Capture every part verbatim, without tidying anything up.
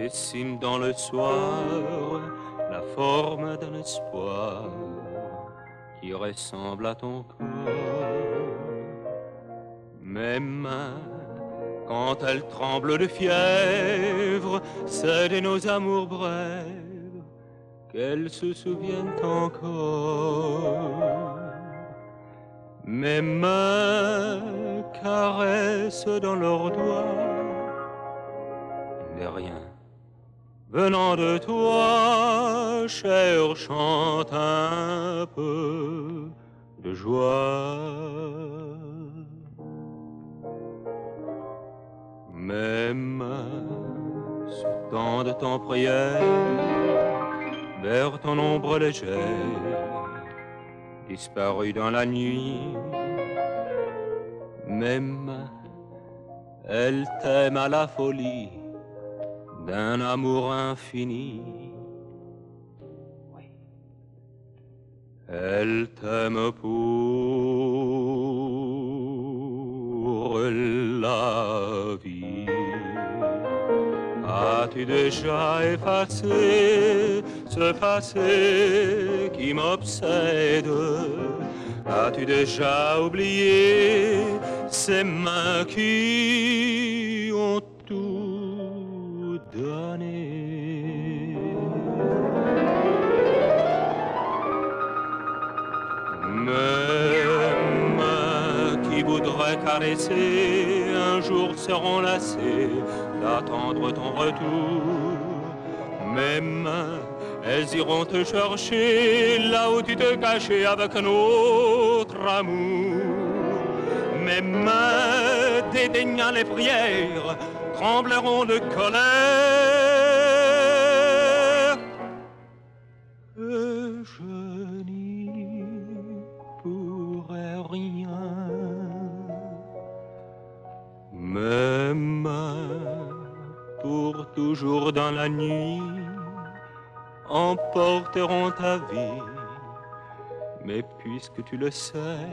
dessine dans le soir la forme d'un espoir qui ressemble à ton corps. Mes mains, quand elles tremblent de fièvre, c'est de nos amours brèves qu'elles se souviennent encore. Mes mains caressent dans leurs doigts des rien venant de toi, cherchant un peu de joie. Mes mains se tendent en prière vers ton ombre légère, disparue dans la nuit. Mes mains, elles t'aiment à la folie d'un amour infini. Oui. Elles t'aiment pour la vie. As-tu déjà effacé ce passé qui m'obsède? As-tu déjà oublié ces mains qui ont tout donné? Mes mains qui voudraient caresser un jour seront lassées d'attendre ton retour. Mes mains, elles iront te chercher là où tu te cachais avec notre amour. Mes mains, dédaignant les prières, trembleront de colère. Et je n'y pourrai rien. Mes mains, pour toujours dans la nuit, emporteront ta vie. Mais puisque tu le sais,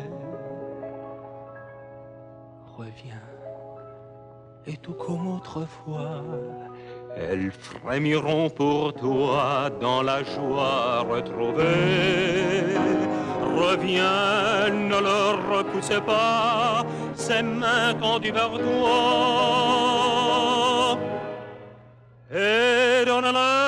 reviens. Et tout comme autrefois, elles frémiront pour toi dans la joie retrouvée. Reviens, ne le repoussez pas, ses mains tendues vers toi. Et donne-leur